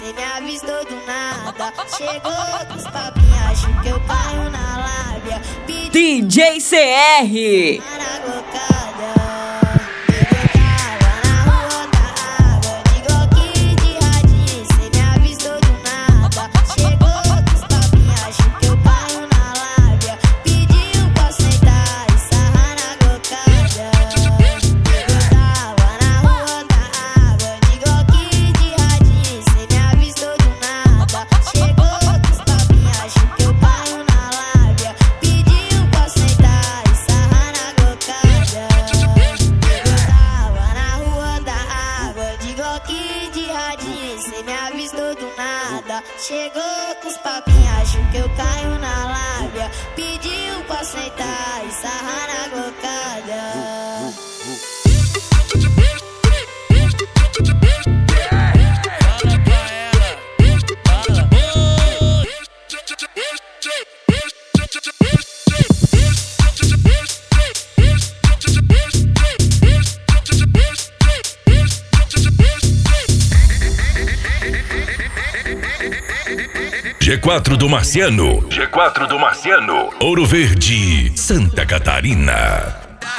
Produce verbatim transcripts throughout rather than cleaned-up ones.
cê me avistou do nada. Chegou com os papinhos, acho que eu caio na lábia. D J C R. Cê me avistou do nada. Chegou com os papinhos, acho que eu caio na lábia. Pediu pra sentar e sarrar na gocada. G quatro do Marciano, G quatro do Marciano, Ouro Verde, Santa Catarina.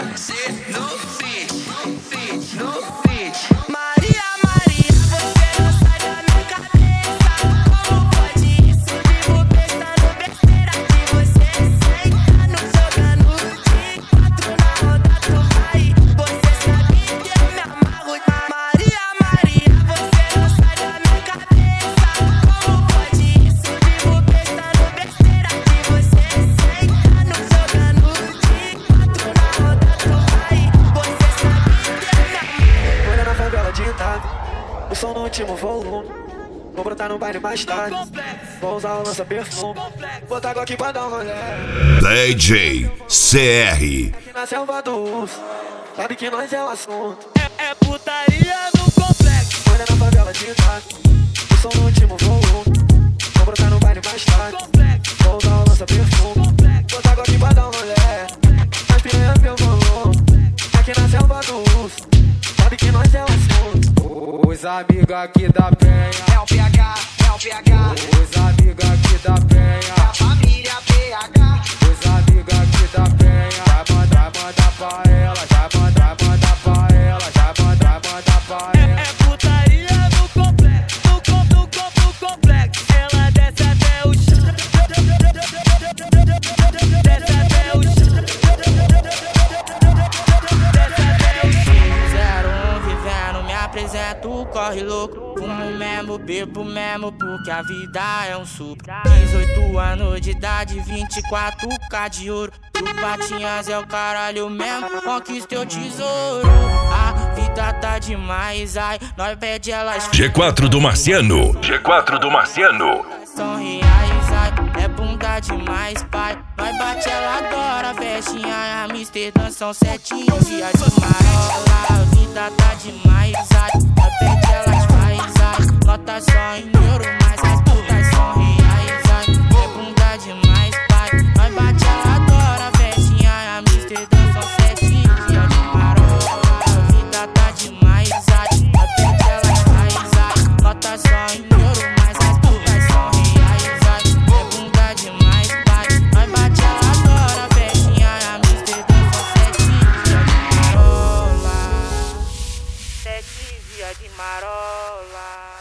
Maria, Maria, você não sai da minha cabeça. Como pode isso? Vivo pensando besteira que você senta no jogando de quatro na roda tu vai. Você sabe que eu me amarro. Maria, Maria, você não sai da minha cabeça. Como pode isso? Vivo pensando besteira que você senta no jogando de quatro na roda tu vai. Você sabe que eu me amarro. Olha na favela de Itape, o som no último volume. Vou brotar no baile mais tarde, vou usar o lança-perfume. Botar água aqui pra dar um rolê. D J C R. Aqui na selva do urso, sabe que nós é o assunto. É, é putaria no complexo. Olha na favela de Itape, o som no último volume. Vou brotar no baile mais tarde, vou usar o lança-perfume. Botar água aqui pra dar um rolê. As piranhas meu volume. Aqui na selva do urso, sabe que nós é o assunto. Os amigos aqui da penha, É o P H, é o P H. os amigos aqui da penha, A família P H. os amigos aqui da penha. Vai mandar, mandar pra ela, já mandar, mandar pra ela, já mandar, mandar pra É, ela. é putaria no complexo. No, com, no, com, no complexo. Ela desce até o chão. Desce até o chão. Desce até o chão. zero um vivendo, me apresento, corre louco. Fumo mesmo, bebo mesmo, porque a vida é um suco. dezoito anos de idade, vinte e quatro K de ouro. O Patinhas é o caralho mesmo, conquistei o tesouro. A vida tá demais, ai, nós pede elas G quatro do Marciano, G quatro do Marciano. são reais, ai, é bunda demais, pai. Nós bate, ela adora, festinha, a Amsterdã são sete dias de marola. A vida tá demais, ai, nós pede elas faz, ai. Nota só em euro, mas as putas são reais, ai. É bunda demais, pai. Nós bate, ela adora, festinha, a Amsterdã são sete dias de marola. A vida tá demais, ai, nós pede elas faz, ai. Nota só em euro, mas as putas são reais, ai. É bunda demais, pai. Nós bate, ela adora, festinha, a Amsterdã são sete dias de marola. Sete dias de marola.